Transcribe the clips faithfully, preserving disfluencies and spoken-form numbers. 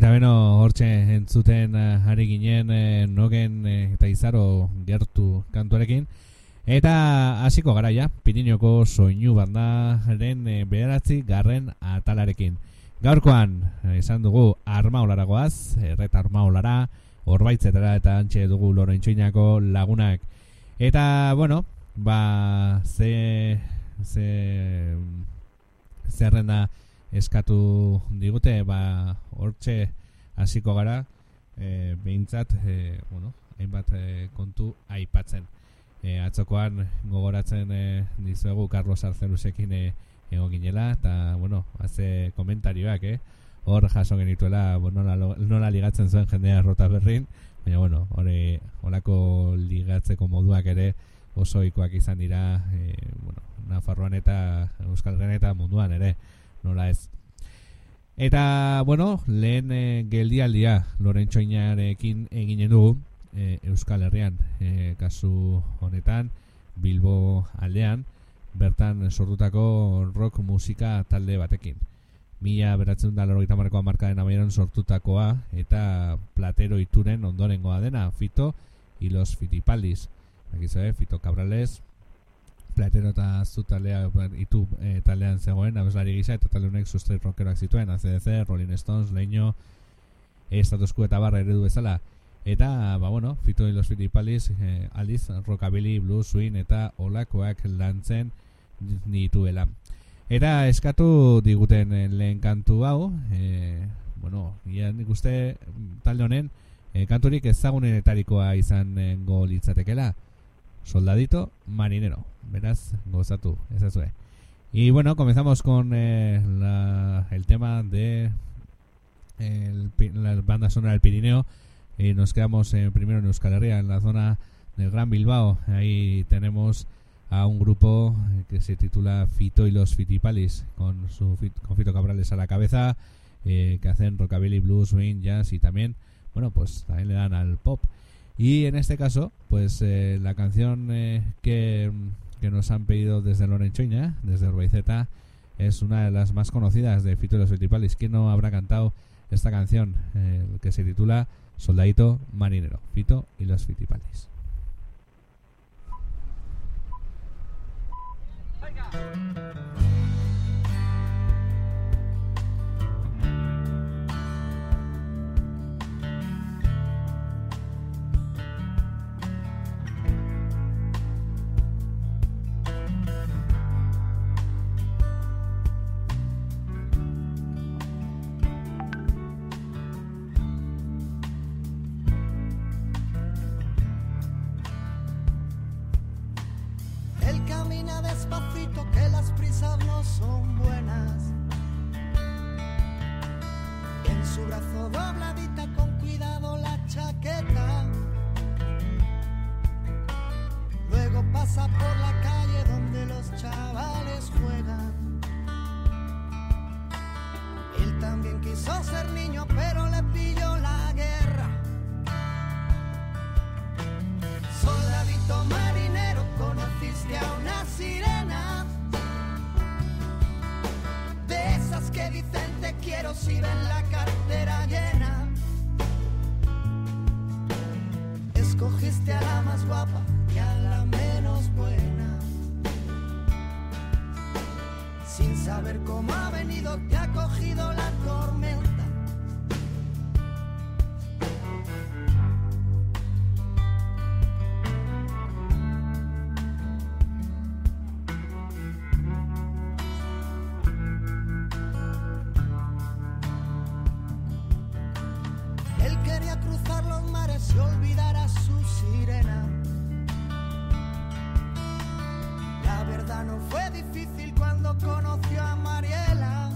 Eta beno, hortxe entzuten uh, ari ginen uh, Nogen uh, eta Izaro gertu kantuarekin. Eta hasiko gara ja, Pirinoko soinu bandaren uh, bederatzi garren atalarekin. Gaurkoan, uh, esan dugu Armaolara goaz, erret Armaolara, Orbaitzetara eta antxe dugu Lorentxoinako lagunak. Eta, bueno, ba, ze, ze, zerrenda eskatu digute, ba, hortxe hasiko gara, e, behintzat, e, bueno, hainbat e, kontu aipatzen. E, atzokoan gogoratzen e, dizuegu Carlos Arcelusekin e, ego ginela, eta, bueno, haze komentarioak, eh? Hor jaso genituela, bueno, nola, nola ligatzen zuen jendea Rota Berrin, baina, bueno, hori, holako ligatzeko moduak ere oso ohikoak izan dira, e, bueno, Nafarroan eta Euskal Herrian eta munduan ere, nola ez. Eta, bueno, lehen e, geldialdia Lorentxoinarekin eginen dugu, e, Euskal Herrian, e, kasu honetan, Bilbo aldean, bertan sortutako rock musika talde batekin. Mila beratzen da laurogeita hamareko hamarkadaren amaieran sortutakoa, eta Platero ituren ondorengoa dena, Fito y los Fitipaldis. Aquí se ve, Fito Cabrales, Platero eta zu taldea itu e, taldean zegoen, abeslari gisa, eta talde honek sustraight rockeroak zituen, A C D C, Rolling Stones, Leño, Status Quo eta barra eredu bezala. Eta, ba bueno, Fito y los Fitipaldis e, aldiz, rockabilly, blues, swing eta olakoak lantzen dituela. Eta eskatu diguten lehen kantu hau, e, bueno, ia nik uste talde honen e, kanturik ezagunenetarikoa izango litzatekela, Soldadito Marinero. Beraz, gozatu, ezazue. Y bueno, comenzamos con eh, la, el tema de el, la banda sonora del Pirineo. Y nos quedamos eh, primero en Euskal Herria, en la zona del Gran Bilbao. Ahí tenemos a un grupo que se titula Fito y los Fitipaldis, con su con Fito Cabrales a la cabeza, eh, que hacen rockabilly, blues, swing, jazz y también, bueno, pues también le dan al pop. Y en este caso, pues eh, la canción eh, que, que nos han pedido desde Lorentxoina, desde Orbaitzeta, es una de las más conocidas de Fito y los Fitipaldis. ¿Quién no habrá cantado esta canción eh, que se titula Soldadito Marinero? Fito y los Fitipaldis. Despacito, que las prisas no son buenas. En su brazo dobladita con cuidado la chaqueta. Luego pasa por la calle donde los chavales juegan. Él también quiso ser niño, pero le pilló la guerra. Soldadito marinero, conociste a una sirena, de esas que dicen te quiero si ven la cartera llena. Escogiste a la más guapa y a la menos buena. Sin saber cómo ha venido te ha cogido la tormenta. Cruzar los mares y olvidar a su sirena. La verdad no fue difícil cuando conoció a Mariela,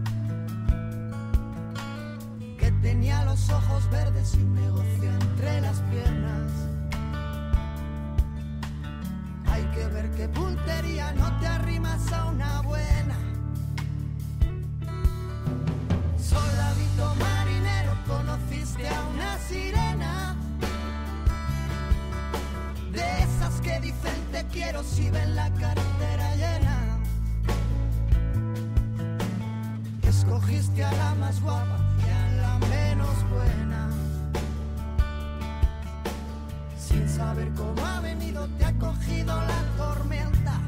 que tenía los ojos verdes y un negocio entre las piernas. Hay que ver qué puntería, no te arrimas a una buena. Soldadito marinero, conociste a una sirena, de esas que dicen te quiero si ven la cartera llena. Escogiste a la más guapa y a la menos suena. Sin saber cómo ha venido, te ha cogido la tormenta.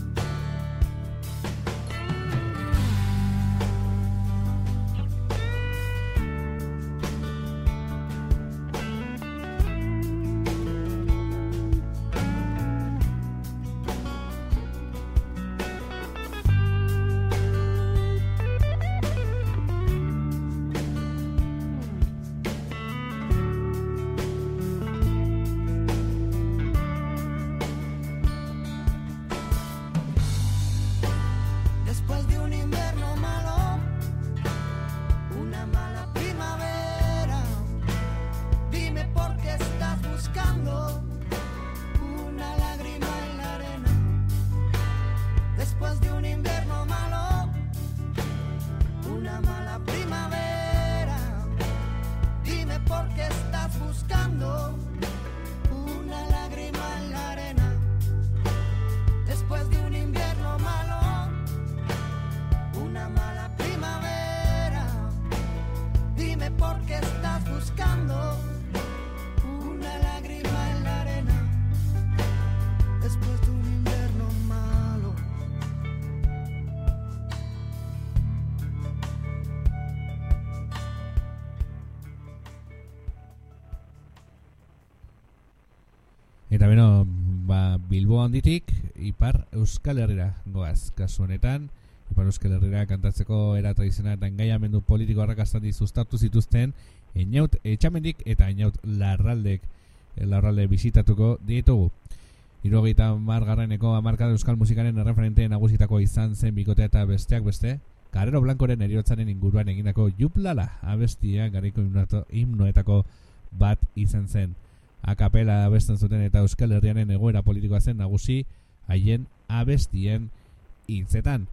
Eta beno, ba, Bilbo handitik Ipar Euskal Herrira goaz. Kasu honetan, Ipar Euskal Herrira kantatzeko era tradizionala eta engaiamendu politiko arrakastandi sustatu zituzten Einaut Etxamendik eta Einaut Larraldek Larralde bisitatuko ditugu. Hirurogeita hamargarreneko hamarkada euskal musikaren erreferente nagusitako izan zen bikotea eta besteak beste, Karrero Blancoren heriotzaren inguruan egindako Juplala abestia garaiko himnoetako bat izan zen. Akapela abesten zuten eta Euskal Herriaren egoera politikoa zen nagusi haien abestien hitzetan.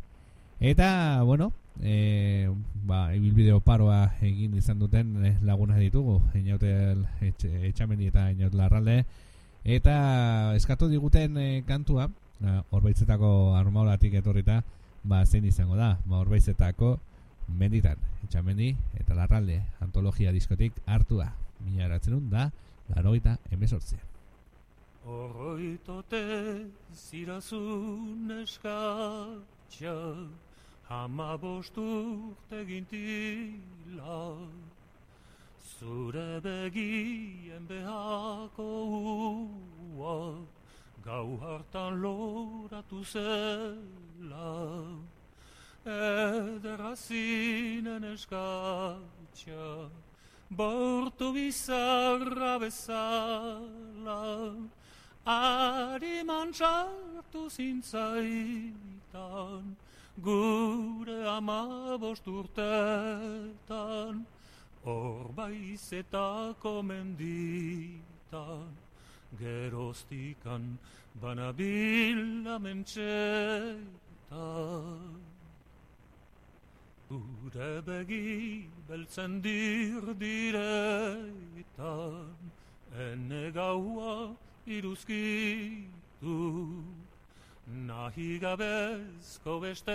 Eta, bueno, e, ba, ibilbide oparoa egin izan duten laguna ditugu, Einaut Etxamendi eta Einaut Larralde. Eta eskatu diguten e, kantua, Orbaitzetako armaulatik etorrita, ba, zein izango da, ba, Orbaitzetako menditan, Etxamendi eta Larralde, antologia diskotik hartua, mila eratzen da, Laroita emezortzean. Horroitote zirazun eskatxa, hama bosturte gintila, zure begien behako ua, gau hartan loratu zela, ederrazinen eskatxa, bortu bizarra bezala, ariman sartu zintzaitan, gure amabost urtetan, Orbaizetako menditan, geroztikan banabila mentxetan. Gure begi beltzen dirdiretan, ene gaua iruzkitu, nahi gabezko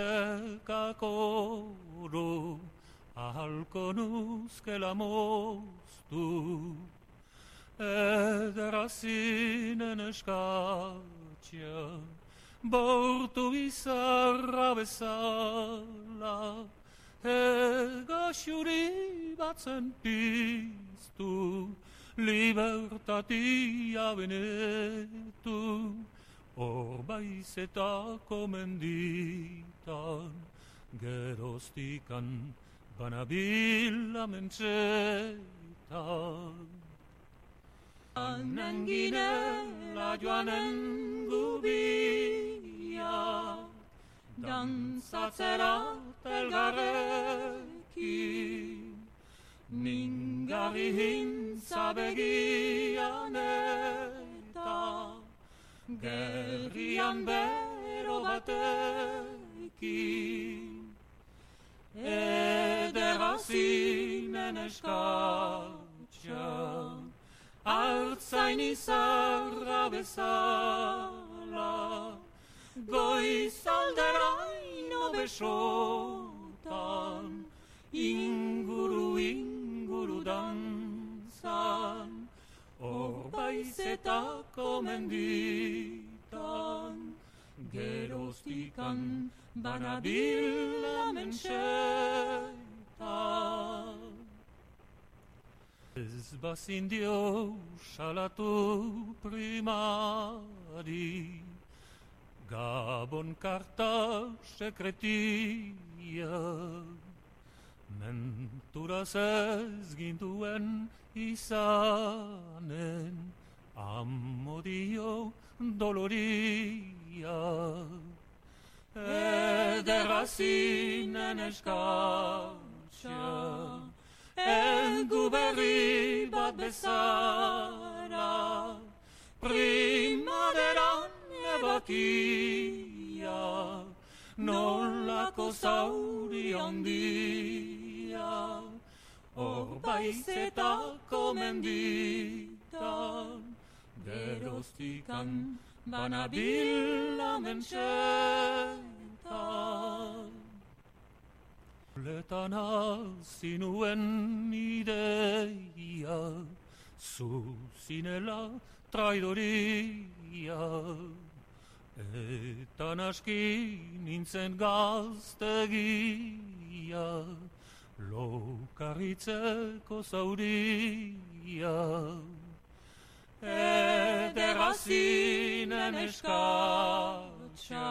bestekakoro, ahalko nuzkela moztu, ederazinen eskatxa, bortu bizarra bezala, ega xuri batzen piztu, libertatia benetu, Orbaizetako menditan, geroztikan banabila mentxetan. Anen ginela joanen gubia, dantzatzera elgarrekin, mingarri hintza begian eta gerrian bero batekin, ederazinen eskatxa, hartzain izarra bezala, goizalderaino besotan, inguru ingurudan. banabil amentsetan. Ez bazin dio salatu primari, Gabon karta sekretia, menturaz ez gintuen izanen, amodio doloria. Ederra zinen eskatxa, egu berri bat bezala, primaveran ebakia, nolako zauri handia, hor baizetako menditan, geroztikan banabil amentsetan. Letan hasi nuen ideia, zu zinela traidoria, eta naski nintzen gaztegia, lokarritzeko zauria. Ederra zinen eskatxa,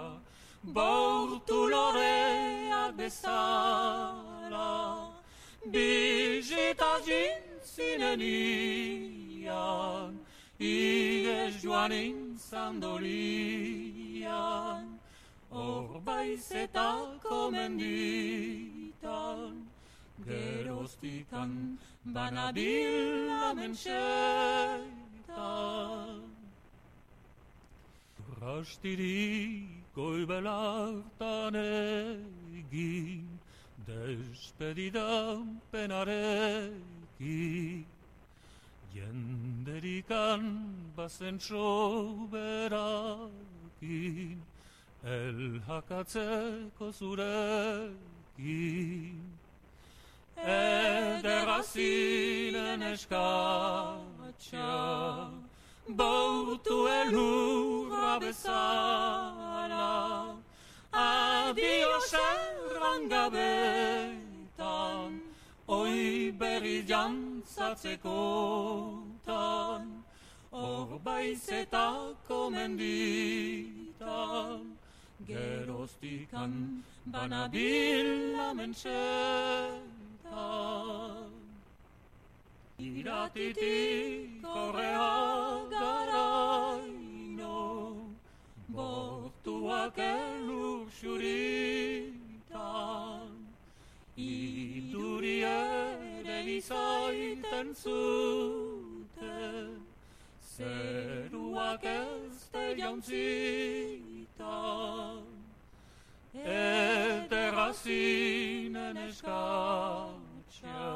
bortu loreak bezala, bizita jintzinen ian, igez joan intzan dolian, hor baizetako menditan, geroztikan banabil amentsetan. Rastirik goibelartan egin, despedida penarekin, jenderikan bazen soberakin, elhakatzeko zurekin. Ederra zinen eskatxa, bautu elurra bezala, adio serran gabetan, oi berri jantzatzekotan, hor baizetako menditan, geroztikan banabil amentsetan. Iratitik horrea garaino, bortuak elur xuritan, iduri ere izaiten zuten, zeruak ez te jauntzitan. Ederra zinen eskatxa,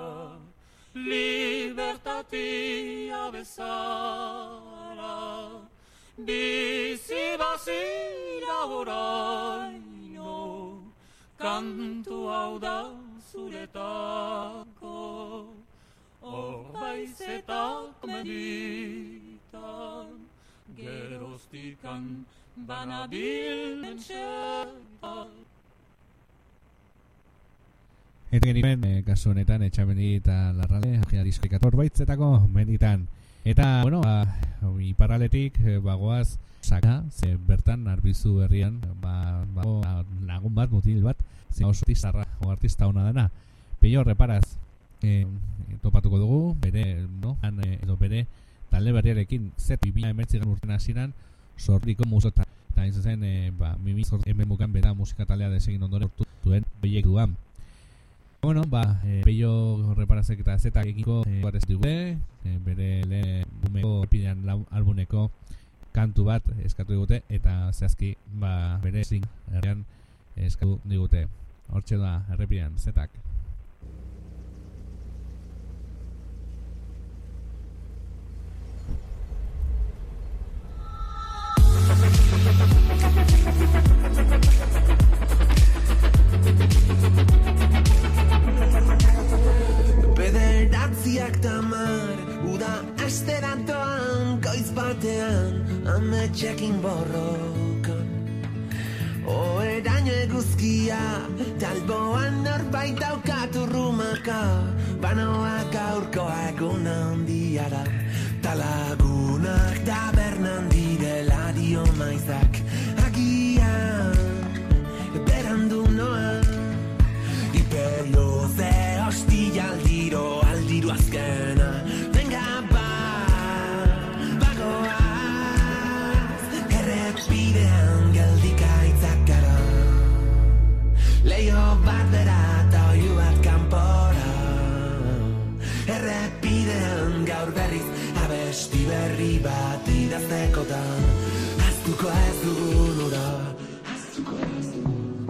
libertatia bezala, bizi bazira oraino, kantu hau da zuretako, hor baizetako menditan, geroztikan banabil amentsetan. Eta genuen, e, kasu honetan, etxamendi eta larrale, agea diskoikator baitzetako menditan. Eta, bueno, ba, iparraletik, e, bagoaz, saka, ze bertan, arbizu herrian, ba, bago, lagun bat, mutil bat, ze oso artista, artista hona dena. Peio reparaz, e, topatuko dugu, bere, no, han, e, edo bere, talde berriarekin, zet, bibila emertzigan urten hasiran, sortiko musota. Eta hain zuzen, e, ba, mimi zort, hemen bukan bera musika talea desegin ondoren urtu duen behiek duan. Bueno, ba, e, Peio reparazek eta zetak egiko e, bat ez digute, e, bere lehen bumeko errepidean albuneko kantu bat eskatu digute, eta zehazki, ba, bere zing errean eskatu digute. Hortxe da, errepidean, zetak. Bederatziak tamar, uda asteratoan, goiz batean, ametxekin borrokan. Oeraino Talboan norbait daukatu rumaka, banoak aurkoa egun handiara. Talagunak tabernan direla dio maizak, agian berandu noa. Imperio ze hostia aldiro, aldiro azkena. Venga ba, bagoaz, errepidean geldikaitzak gara. Leio bat bera eta oiu bat kanpora. Errepidean gaur berriz abesti berri bat idaztekotan. Aztuko ez dugun ura, aztuko ez dugun.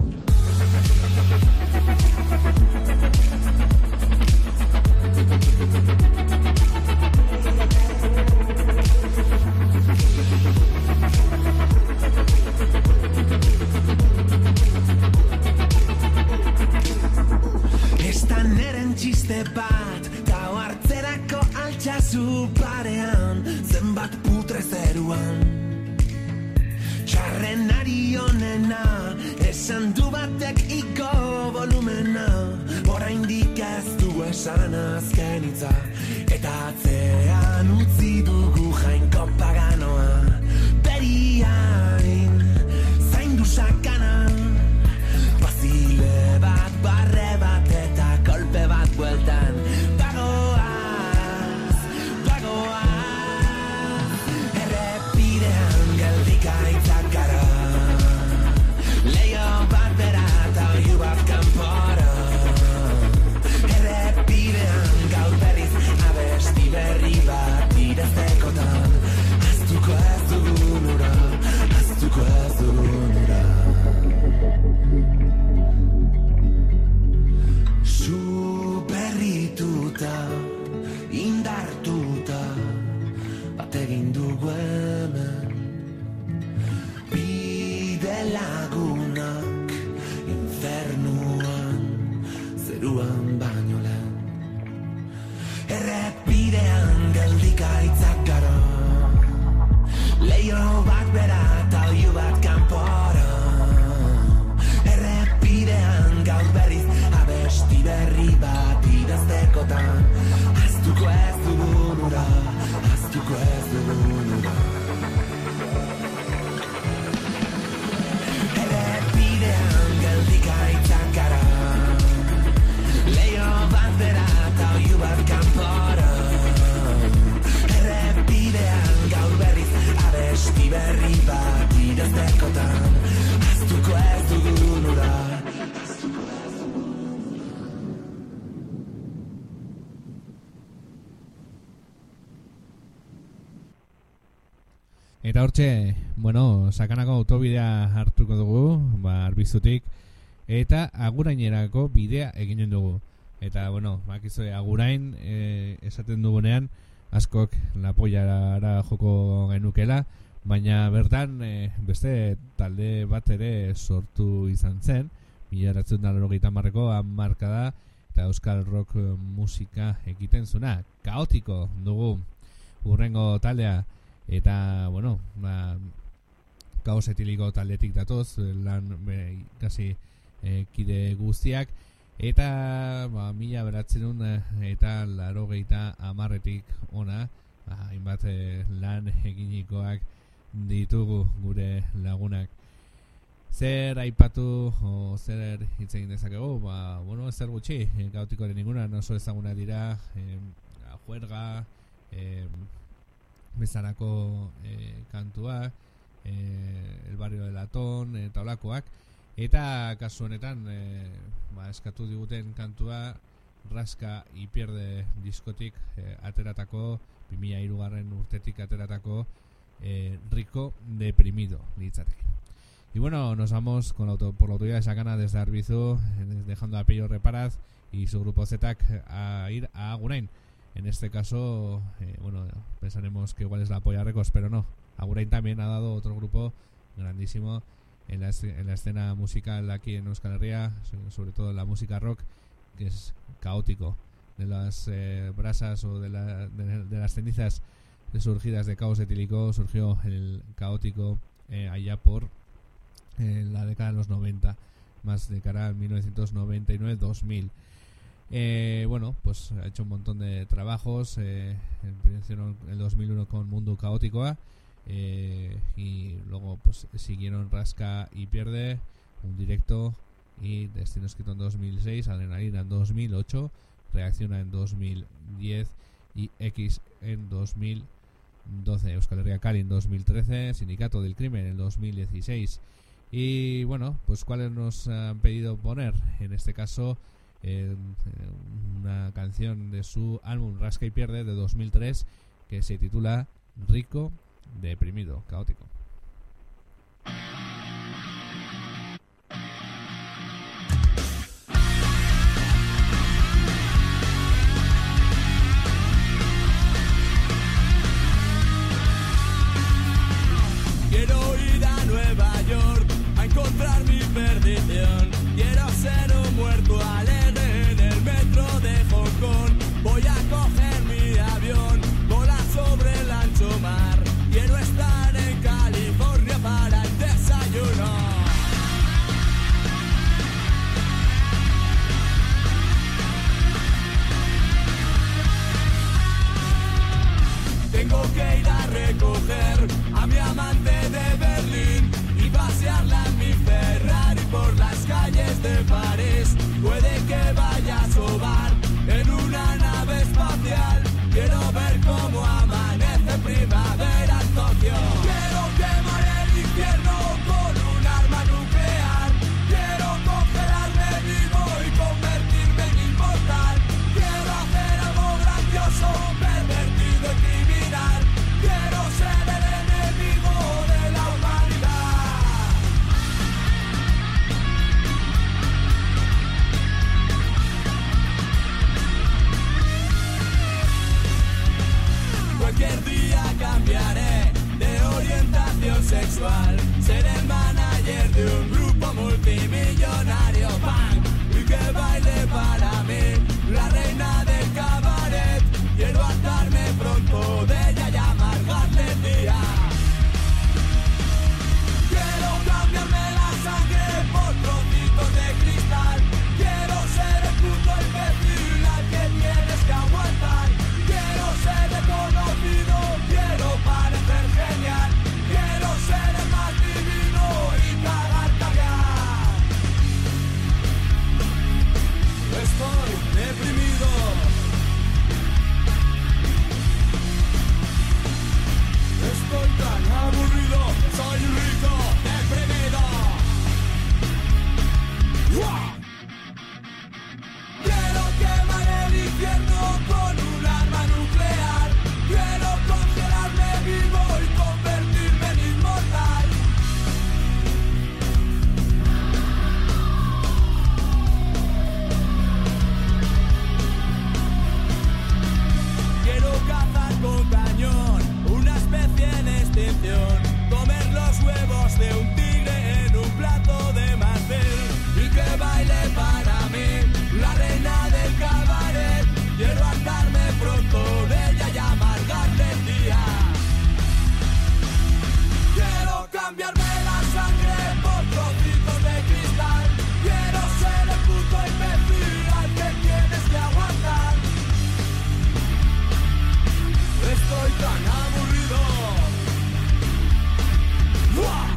Estan eren txiste bat, gau hartzerako altxazu parean, zenbat putre zeruan. Txarren ari honena, esan du batek iko volumena, oraindik ez du esan azken hitza, eta atzean utzi dugu jainko paganoa. Beriain, zaindu sakana, bazile bat, barre bat eta kolpe bat bueltan. Bagoaz, bagoaz, errepidean geldikaitzak gara. Leio bat bera eta oiu bat kanpora. Errepidean gaur berriz abesti berri bat idaztekotan. Aztuko ez dugun ura, aztuko ez dugun ura. Zu berrituta, indartuta, bat egin dugu hemen. Bide lagunak, infernuan, zeruan baino lehen. Errepidean geldikaitzak gara. Leio bat bera eta oiu bat kanpora. Errepidean gaur berriz abesti berri bat idaztekotan. Aztuko ez dugun ura, aztuko ez dugun ura. Errepidean geldikaitzak gara. Leio bat bera eta oiu bat kanpora. Errepidean gaur berriz abesti berri bat idaztekotan. Aztuko ez dugun ura. Eta hortxe, bueno, sakanako autobidea hartuko dugu, ba, Arbizutik, eta agurainerako bidea eginen dugu. Eta, bueno, bakizue, agurain e, esaten dugunean, askok lapoiara joko genukela, baina bertan e, beste talde bat ere sortu izan zen, mila bederatziehun eta laurogeita hamarreko hamarkada eta euskal rock musika egiten zuna. Kaotiko dugu hurrengo taldea. Eta, bueno, ba, Kaos Etiliko taldetik datoz, lan be, kasi e, kide guztiak. Eta, ba, mila bederatziehun eta laurogeita hamarretik ona, ba, hainbat e, lan eginikoak ditugu gure lagunak. Zer aipatu o zer hitz egin dezakegu? Ba, bueno, zer gutxi, e, Kaotikoren inguruan oso ezaguna dira, e, juerga, e, bezarako e, kantua, e, El Barrio de Latón, eta olakoak, eta kasu honetan e, ba, eskatu diguten kantua Raska y Pierde diskotik e, ateratako, bi mila hirugarren urtetik ateratako e, Rico Deprimido litzateke. Y bueno, nos vamos con la auto, por la autoridad de Sakana desde Arbizu, dejando a Pello Reparaz y su grupo Z a ir a Agurain. En este caso, eh, bueno, pensaremos que igual es la Polla Records, pero no. Agurain también ha dado otro grupo grandísimo en la, en la escena musical aquí en Euskal Herria, sobre todo en la música rock, que es Kaotiko. De las eh, brasas o de, la, de, de las cenizas surgidas de Kaos Etílico surgió el Kaotiko eh, allá por eh, la década de los noventa. más de cara al mil novecientos noventa y nueve dos mil. Eh, bueno, pues ha hecho un montón de trabajos. Eh, empezaron en el dos mil uno con Mundo Caótico, eh, y luego pues siguieron Rasca y Pierde, un directo, y Destino Escrito en dos mil seis, Adrenalina en dos mil ocho, Reacciona en dos mil diez y X en dos mil doce, Euskal Herria Cali en dos mil trece, Sindicato del Crimen en dos mil dieciséis. Y bueno, pues cuáles nos han pedido poner, en este caso eh, una canción de su álbum Rasca y Pierde de dos mil tres, que se titula Rico, Deprimido, Caótico. Quiero ir a Nueva York a encontrar mi perdición. Quiero ser un muerto alegre en el metro de Hong Kong. Voy a coger mi avión, volar sobre el ancho mar. Quiero estar en California para el desayuno. Tengo que ir a recoger a mi amante de Berlín y pasearla en mi Ferrari por las calles de París. Puede que vaya a sobar en una nave espacial. Quiero ver cómo amanece primavera en Tokio. Quiero quemar el infierno con un arma nuclear. Quiero congelarme vivo y convertirme en inmortal. Quiero hacer algo grandioso, pervertido y criminal. Quiero ser el enemigo de la humanidad. Cualquier día cambiaré de orientación sexual. Seré el manager de un grupo multimillonario. ¡Bang! Y que baile para mí la reina del cabaret. Quiero hartarme pronto de ella y amargarle el día. Quiero cambiarme la sangre por trocitos de cristal. Quiero ser el puto imbécil al que tienes que aguantar. Quiero ser reconocido, quiero parecer genial. Quiero ser el más divino y cagar, cagar. Estoy deprimido. Estoy tan aburrido, soy un rico deprimido. ¡Uah! Quiero quemar el infierno con un arma nuclear. Quiero congelarme vivo y convertirme en inmortal. Quiero cazar con cañón una especie en extinción, comer los huevos de un tigre en un plato de marfil y que baile para mí la reina del cabaret. Quiero hartarme pronto de ella y amargarle el día. Quiero cambiarme la sangre por trocitos de cristal. Quiero ser el puto imbécil al que tienes que aguantar. Estoy tan aburrido. ¡Uah!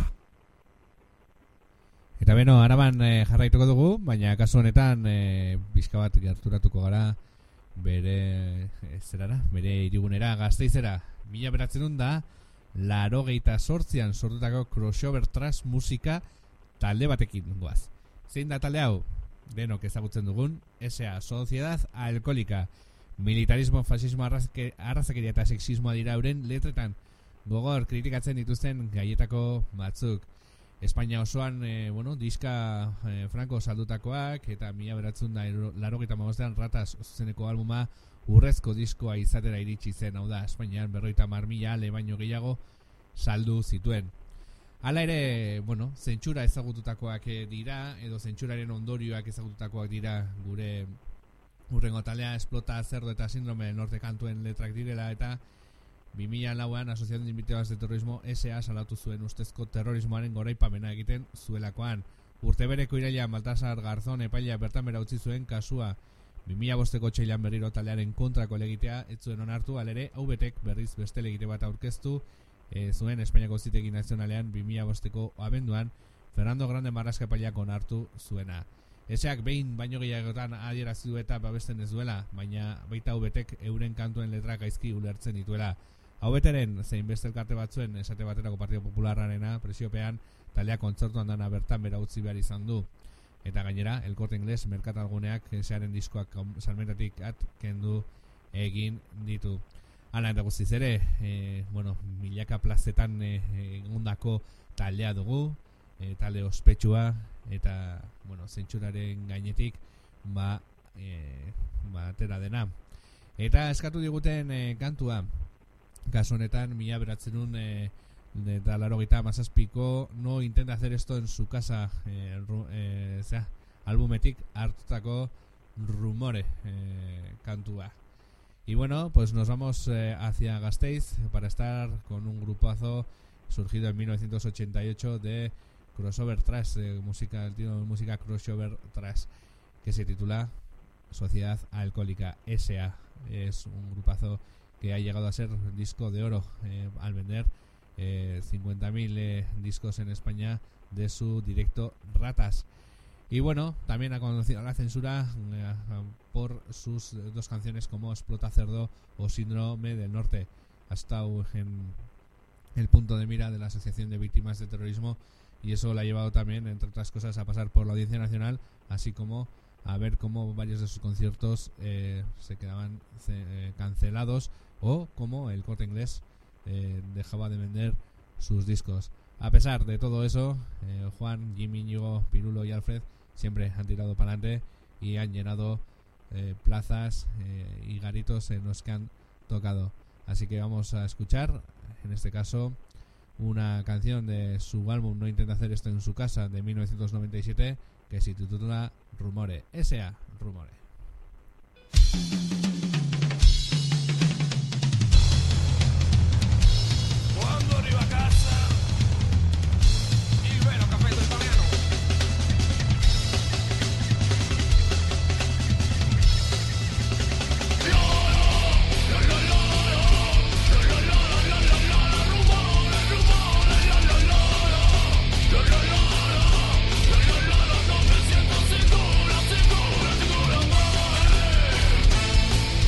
Eta beno, araban eh, jarraituko dugu, baina kasu honetan eh, bizka bat gerturatuko gara bere eh, zerara, bere hirigunera Gasteizera. Mila beratzen da, laurogeita zortzian sortutako crossover thrash musika talde batekin goaz. Zein da talde hau? Denok ezagutzen dugun, S A, Sociedad Alkoholika. Militarismo, fascismo, arrazke, arrazakeria eta sexismoa dira euren letretan gogor kritikatzen dituzten gaietako batzuk. Espainia osoan, e, bueno, diska e, franko saldutakoak, eta mila beratzen da laurogeita hamabostean Ratas zuzeneko albuma urrezko diskoa izatera iritsi zen. Hau da, Espainian berrogeita hamar mila ale baino gehiago saldu zituen. Hala ere, bueno, zentsura ezagututakoak dira, edo zentsuraren ondorioak ezagututakoak dira gure urrengo talea. Esplota, Cerdo eta Síndrome Norte kantuen letrak direla, eta bi mila lauan Asociación de Víctimas de Terrorismo S A salatu zuen ustezko terrorismoaren goraipamena egiten zuelakoan. Urtebereko irailean Baltasar Garzón epailea bertan bera utzi zuen kasua bi mila bosteko otsailean berriro taldearen kontrako helegitea ez zuen onartu, halere hau betek berriz beste helegite bat aurkeztu e, zuen Espainiako Auzitegi Nazionalean bi mila bosteko abenduan Fernando Grande Marlaska epaileak onartu zuena. Eseak behin baino gehiagotan adierazi du eta babesten ez duela, baina baita hau betek euren kantuen letrak gaizki ulertzen dituela. Hau beteren zein beste elkarte batzuen esate baterako Partido Popularrarena presiopean taldeak kontzertuan dana bertan bera utzi behar izan du. Eta gainera, El Corte Inglés merkatalguneak esearen diskoak salmentatik at kendu egin ditu. Hala eta guztiz ere, e, bueno, milaka plazetan egundako e, taldea dugu, e, talde ospetsua, eta, bueno, zentsuraren gainetik, ba, e, ba, atera dena. Eta eskatu diguten e, kantua, kasu honetan, mila beratzen e, eta laro gita mazazpiko No intenta hacer esto en su casa eh, ru, eh, sea, albumetik hartutako Rumore eh, kantua. Y bueno, pues nos vamos eh, hacia Gasteiz para estar con un grupazo surgido en mil novecientos ochenta y ocho de crossover thrash, eh, música, el tío de música crossover thrash, que se titula Sociedad Alcohólica S A. Es un grupazo que ha llegado a ser disco de oro eh, al vender Eh, cincuenta mil eh, discos en España de su directo Ratas. Y bueno, también ha conocido la censura eh, por sus dos canciones como Explota Cerdo o Síndrome del Norte. Ha estado en el punto de mira de la Asociación de Víctimas de Terrorismo y eso le ha llevado también, entre otras cosas, a pasar por la Audiencia Nacional, así como a ver cómo varios de sus conciertos eh, se quedaban eh, cancelados o como El Corte Inglés Eh, dejaba de vender sus discos. A pesar de todo eso, eh, Juan, Jimmy, Íñigo, Pirulo y Alfred siempre han tirado para adelante y han llenado eh, plazas eh, y garitos en los que han tocado. Así que vamos a escuchar, en este caso, una canción de su álbum No intenta hacer esto en su casa de mil novecientos noventa y siete que se titula Rumore. S A, Rumore. Arriba a casa y bueno, café del italiano. No me siento segura, segura, segura,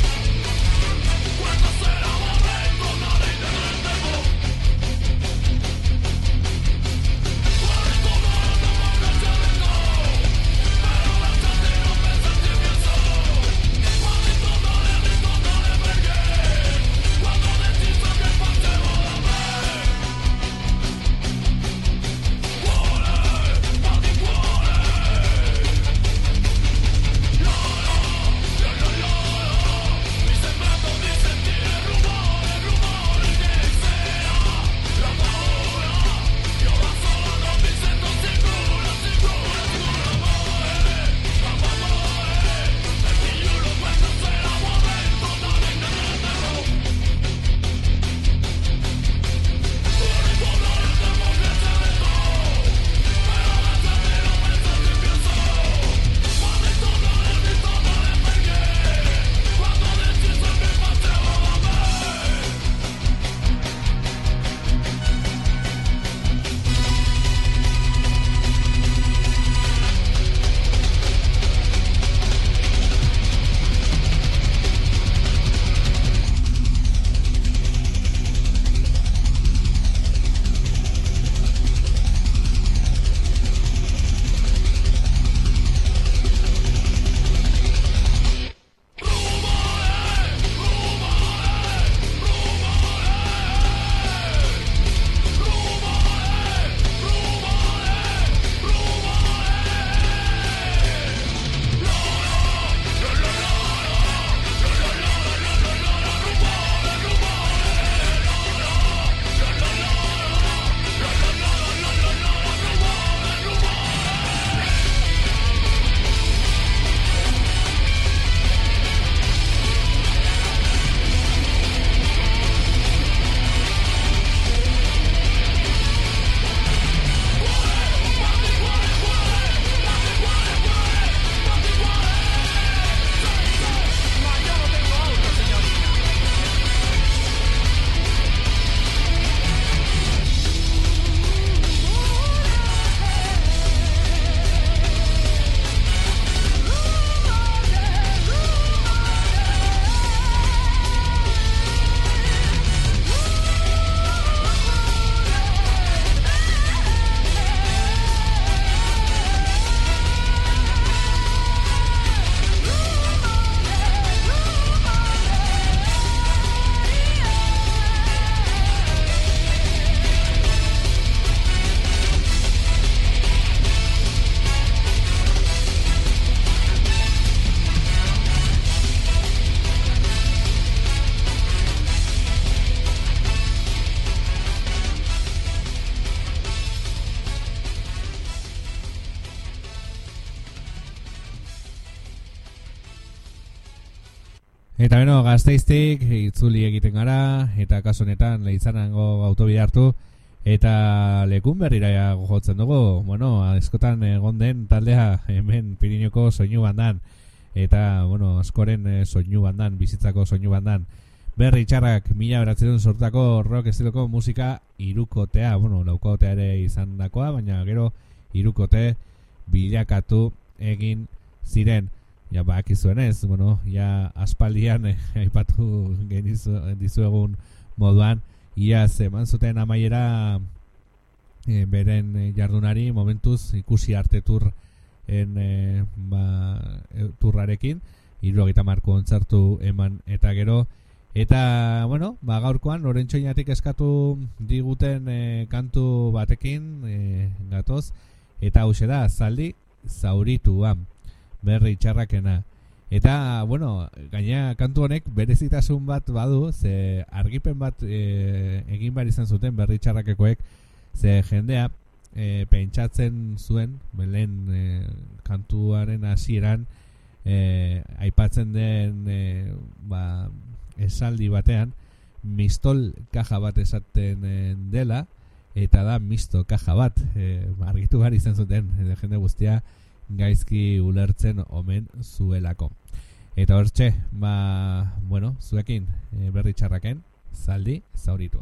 Eta beno, Gasteiztik itzuli egiten gara, eta kasu honetan Leizanango autobide hartu, eta lekun berrira jotzen dugu. Bueno, askotan egon den taldea hemen Pirinoko soinu bandan, eta bueno, askoren eh, soinu bandan, bizitzako soinu bandan. Berri txarrak mila beratzen sortako rock estiloko musika hirukotea, bueno, laukotea ere izan dakoa, baina gero hirukote bilakatu egin ziren. Ja, bakizuenez, bueno, ja aspaldian eh, aipatu genizu dizuegun moduan, iaz eman zuten amaiera eh, beren eh, jardunari momentuz ikusi arte tur en eh, ba, e, turrarekin, hirurogeita hamar kontzertu eman eta gero, eta bueno, ba gaurkoan Lorentxoinatik eskatu diguten eh, kantu batekin eh, gatoz, eta hauxe da, zaldi zauritua, berri txarrakena. Eta, bueno, gaina kantu honek berezitasun bat badu, ze argipen bat e, egin behar izan zuten berri txarrakekoek, ze jendea e, pentsatzen zuen, belen e, kantuaren hasieran e, aipatzen den e, ba, esaldi batean, mistol kaja bat esaten e, dela, eta da misto kaja bat, e, argitu behar izan zuten, e, jende guztia gaizki ulertzen omen zuelako. Eta hortxe, ba, bueno, zuekin e, berri txarraken, zaldi zauritua.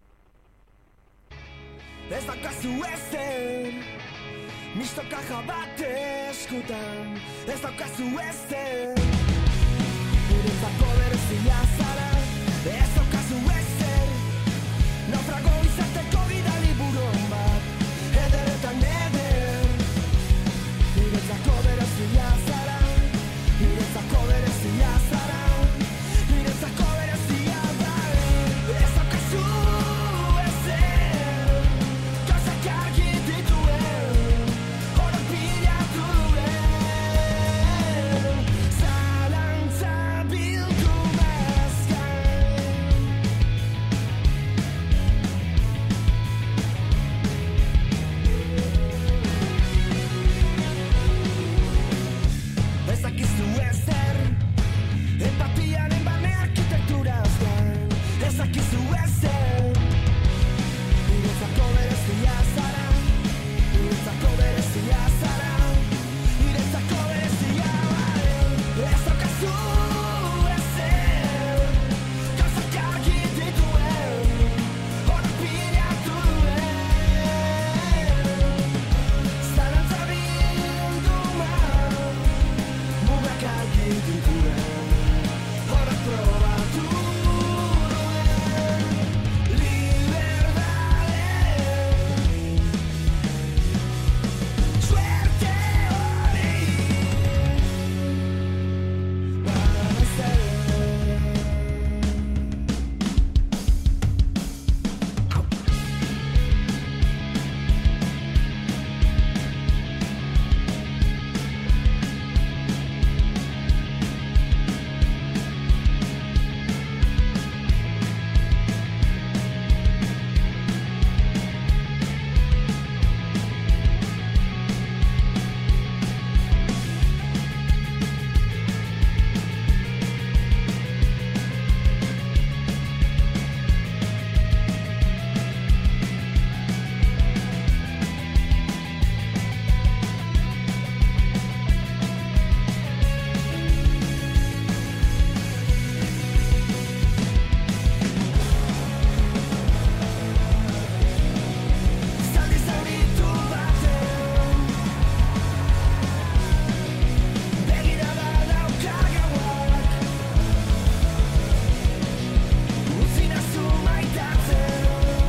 Ez daukazu ezen, misto kaja bat eskutan. Ez daukazu ezen, guretzako berezia zara. Ez daukazu ezen, naufrago izateko bidali buron bat. Ederetan eder, guretzako berezia zara. Guretzako berezia zara. Guretzako berezia da. Ez daukazu ezen, gauzak argi dituen, horak bilatu duen, zalantza bildu mazkan. Ez dakizu ezer, empatiaren barne arkitekturaz gain. Ez dakizu ezer, niretzako berezia zara. Niretzako berezia zara. Niretzako berezia bai. Ez daukazu ezer, gauzak argi dituen, horak bilatu duen, zalantza bilduma, mugak argi dituen, horak probatu duen, liberdade, suerte hori, babestea. Zaldi zauritu baten, begirada dauka gauak, utzi nazu maitatzen.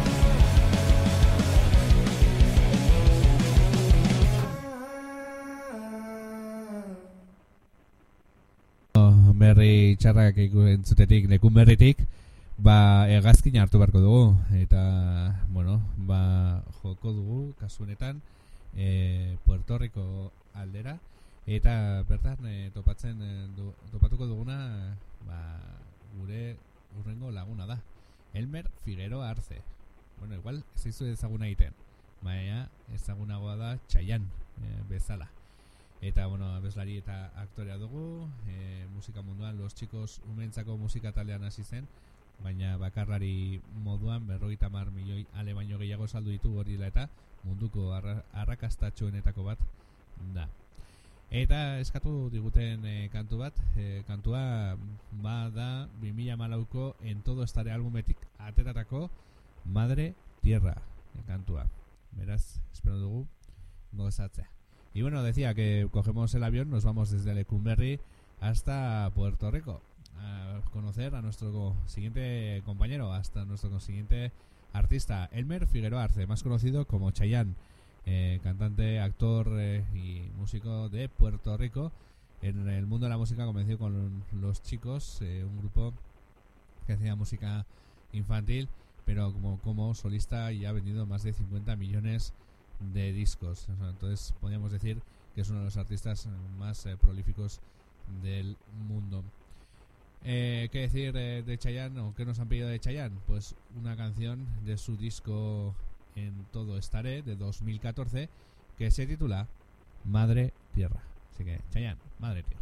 Berri txarrak entzutetik, lekun berritik, ba, hegazkin hartu beharko dugu, eta, bueno, ba, joko dugu, kasu honetan, e, Puerto Rico aldera, eta bertan e, topatzen, e, du, topatuko duguna, ba, gure urrengo laguna da, Elmer Figueroa Arce. Bueno, igual, ez izu ezaguna egiten, baina ezagunagoa da Chayanne e, bezala. Eta, bueno, abeslari eta aktorea dugu, e, musika munduan Los Chicos umentzako musika taldean hasi zen, baina bakarlari moduan berrogeita hamar milioi ale baino gehiago saldu ditu hori dela eta munduko arra, arrakastatxoenetako bat da. Eta eskatu diguten e, kantu bat, e, kantua ba da bi mila hamalauko En Todo Estaré albumetik ateratako Madre Tierra e, kantua. Beraz, espero dugu gozatzea. Y bueno, decía que cogemos el avión, nos vamos desde Lecumberri hasta Puerto Rico a conocer a nuestro siguiente compañero, hasta nuestro siguiente artista, Elmer Figueroa Arce, más conocido como Chayanne, eh, cantante, actor eh, y músico de Puerto Rico. En el mundo de la música comenzó con Los Chicos, eh, un grupo que hacía música infantil, pero como, como solista ya ha vendido más de cincuenta millones de discos. O sea, entonces podríamos decir que es uno de los artistas más eh, prolíficos del mundo. Eh, ¿Qué decir eh, de Chayanne o qué nos han pedido de Chayanne? Pues una canción de su disco En Todo Estaré de dos mil catorce que se titula Madre Tierra. Así que Chayanne, Madre Tierra.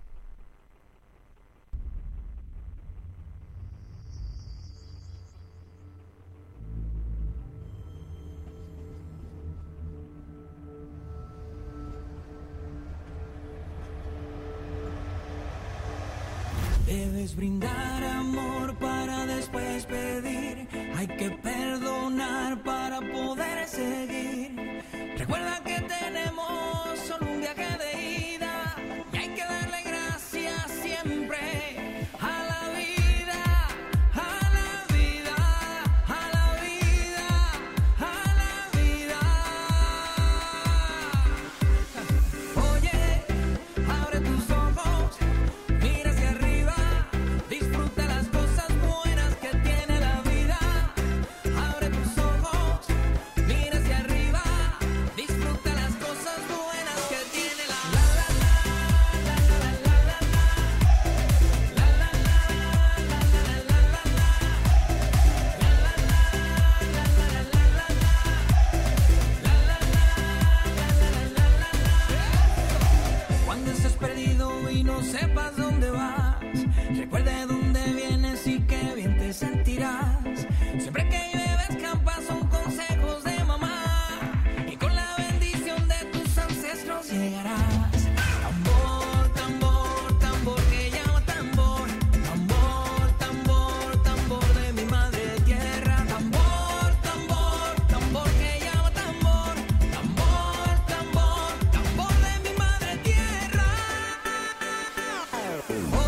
Debes brindar amor para después pedir. Hay que perdonar para poder seguir. Recuerda que tenemos solo un viaje de ida y hay que darle gracias siempre a la vida, a la vida, a la vida, a la vida. Oye, abre tus ojos, mira hacia arriba. Disfruta las cosas buenas que tiene la vida. Abre tus ojos, mira hacia arriba. Disfruta las cosas buenas que tiene la la la la la la la la la la la Cuando estés perdido y no sepas dónde vas, recuerda de dónde vienes y qué bien te sentirás. Siempre que llueve escampa son consejos de mamá y con la bendición de tus ancestros llegarás. Tambor, tambor, tambor que llama tambor. Tambor, tambor, tambor de mi madre tierra. Tambor, tambor, tambor que llama tambor. Tambor, tambor, tambor de mi madre tierra.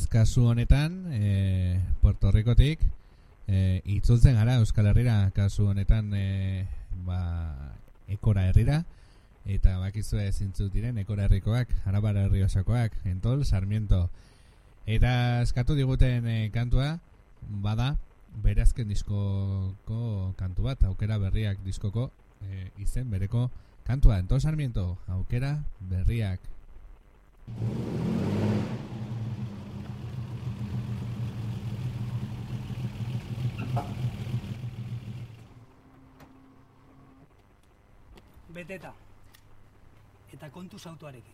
kasu honetan, e, Puerto Ricotik, e, itzultzen gara Euskal Herrira kasu honetan, e, ba, Ekora herrira, eta bakizue zintzuk diren Ekora herrikoak, Arabara herriosakoak, Entol, Sarmiento. Eta eskatu diguten e, kantua, bada, bere azken diskoko kantu bat, Aukera Berriak diskoko e, izen bereko kantua. Entol, Sarmiento, Aukera Berriak. Beteta. Eta kontuz autoarekin.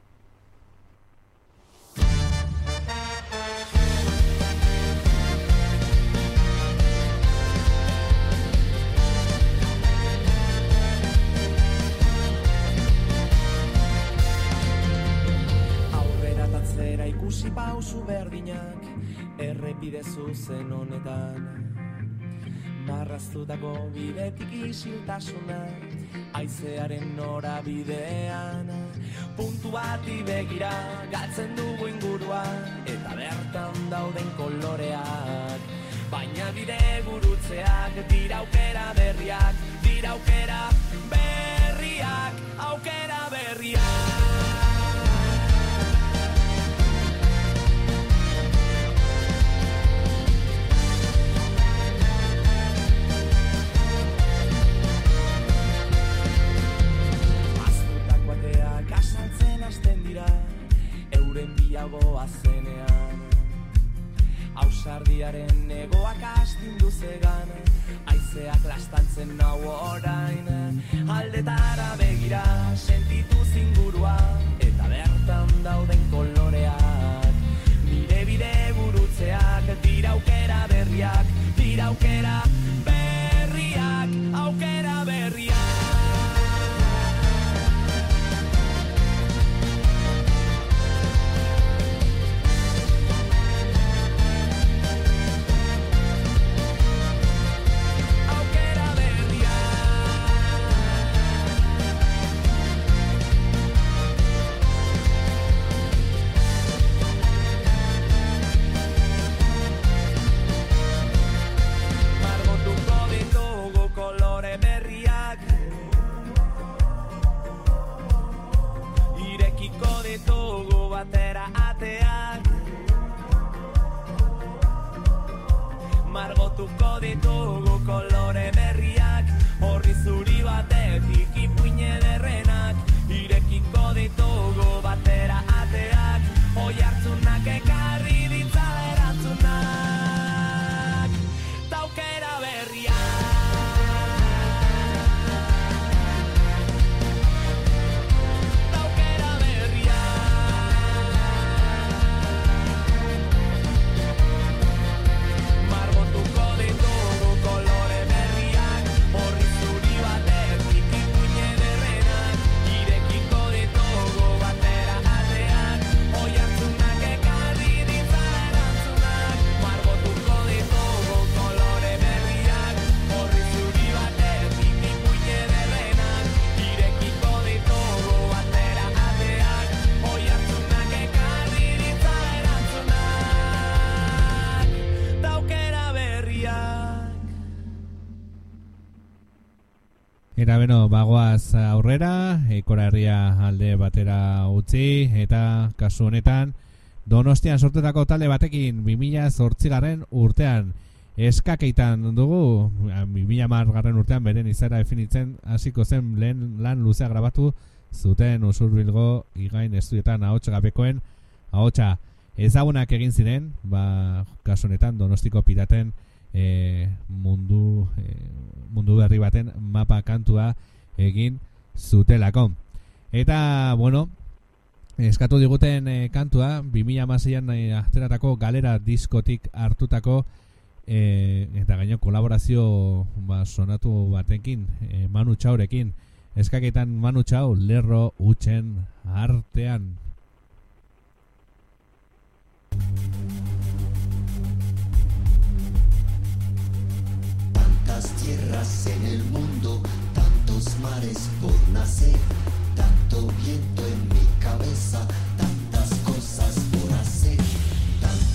Aurrera tatzera ikusi pausu berdinak, errepide zuzen honetan. Marraztutako bidetik isiltasuna, haizearen norabidean. Puntu bati begira galtzen dugu ingurua, eta bertan dauden koloreak. Baina bide gurutzeak dira aukera berriak, dira aukera berriak, aukera berriak. Kasaltzen hasten dira, euren biagoa zenean. Ausardiaren egoak astindu zegan, haizeak lastantzen nau orain. Aldetara begira, sentitu zingurua, eta bertan dauden koloreak. Nire bide gurutzeak, dira aukera berriak, dira aukera berriak, aukera berriak. Ditugu batera ateak, margotuko ditugu kolore berriak, horri zuri batetik ipuine derrenak, irekiko ditugu batera ateak, oi hartzunak ekarri ditzala erantzunak, taukera berriak. Eta beno, bagoaz aurrera, Ekora herria alde batera utzi, eta kasu honetan, Donostian sortetako talde batekin bi mila zortzigarren urtean eskakeitan dugu, bi mila hamargarren urtean beren izara definitzen hasiko zen lehen lan luzea grabatu zuten Usurbilgo Igain estudioetan ahots gabekoen ahotsa ezagunak egin ziren, ba, kasu honetan Donostiko piraten e, mundu e, mundu berri baten mapa kantua egin zutelako. Eta, bueno, eskatu diguten e, kantua bi mila hamaseian e, ateratako Galera diskotik hartutako e, eta gaino kolaborazio ba, sonatu batekin, e, Manu Txaurekin. Eskaketan Manu Txau, Lerro Hutsen artean. Tantas tierras en el mundo, tantos mares por nacer, tanto viento en mi cabeza, tantas cosas por hacer, tanto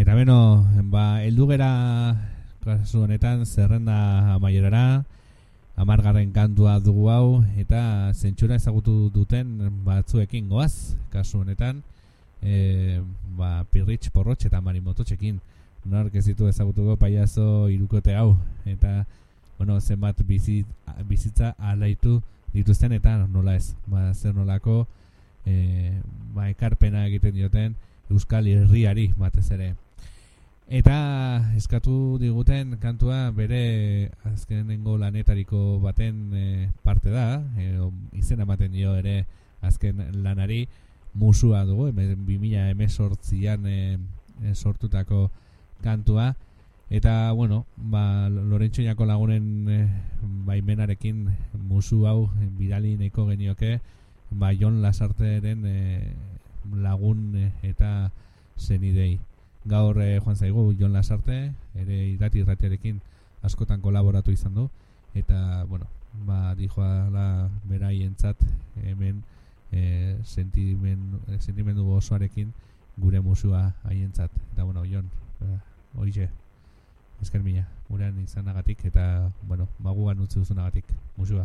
Eta beno, ba, heldu gera kasu honetan zerrenda amaierara, hamargarren kantua dugu hau, eta zentsura ezagutu duten batzuekin goaz, kasu honetan, e, ba, Pirritx, Porrotx eta Marimototxekin. Nork ez ditu ezagutuko paiazo hirukote hau, eta bueno, zenbat bizit, bizitza alaitu dituzten eta nola ez, ba, zer nolako e, ba, ekarpena egiten dioten Euskal Herriari batez ere. Eta eskatu diguten kantua bere azkenengo lanetariko baten e, parte da, e, izena ematen dio ere azken lanari, Musua dugu, bi mila hemezortzian e, e, sortutako kantua, eta bueno, ba, Lorentxoinako lagunen e, baimenarekin Musu hau bidali nahiko genioke, ba, Jon Lasarteren e, lagun e, eta zenidei. Gaur eh, joan zaigu Jon Lasarte, ere irrati irratiarekin askotan kolaboratu izan du, eta, bueno, ba, dijoala beraientzat hemen eh, sentimen, sentimendu osoarekin gure musua haientzat. Eta, bueno, Jon, eh, oize, esker mila, gurean izanagatik, eta, bueno, maguan utzi duzunagatik, musua.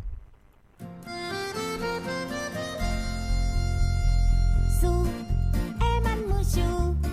Zu, eman musu,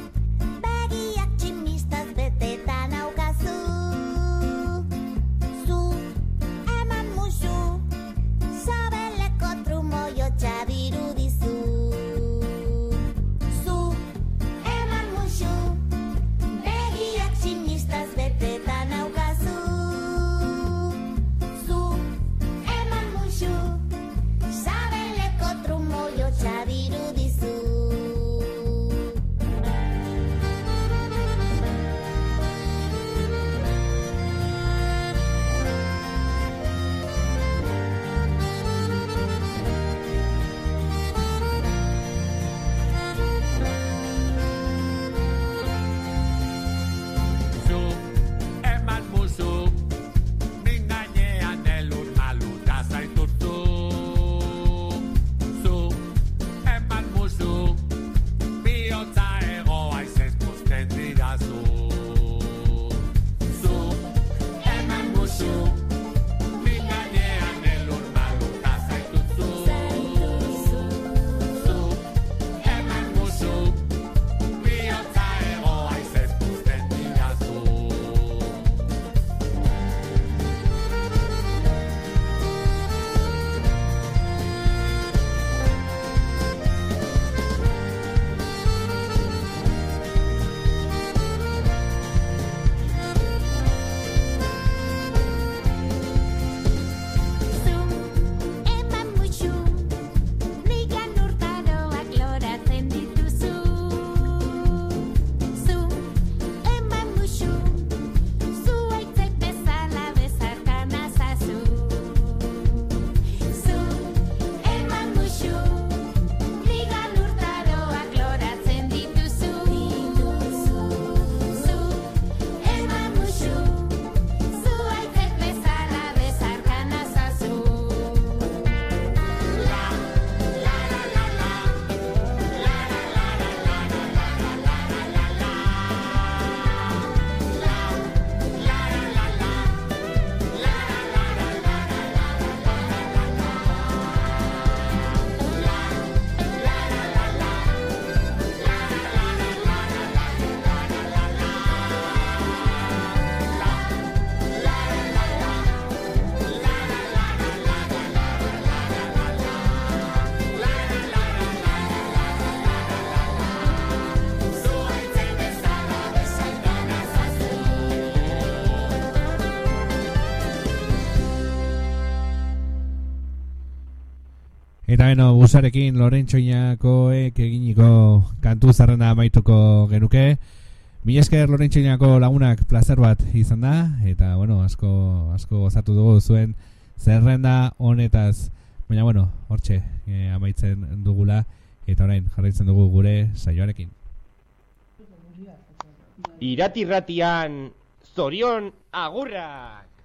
Eta beno, busarekin Lorentxoinakoek eginiko kantu zerrenda amaituko genuke. Mila esker Lorentxoinako lagunak plazer bat izan da, eta bueno, asko, asko gozatu dugu zuen zerrenda honetaz. Baina bueno, hortxe e, amaitzen dugula, eta orain jarraitzen dugu gure saioarekin. Irati-ratian, zorion agurrak!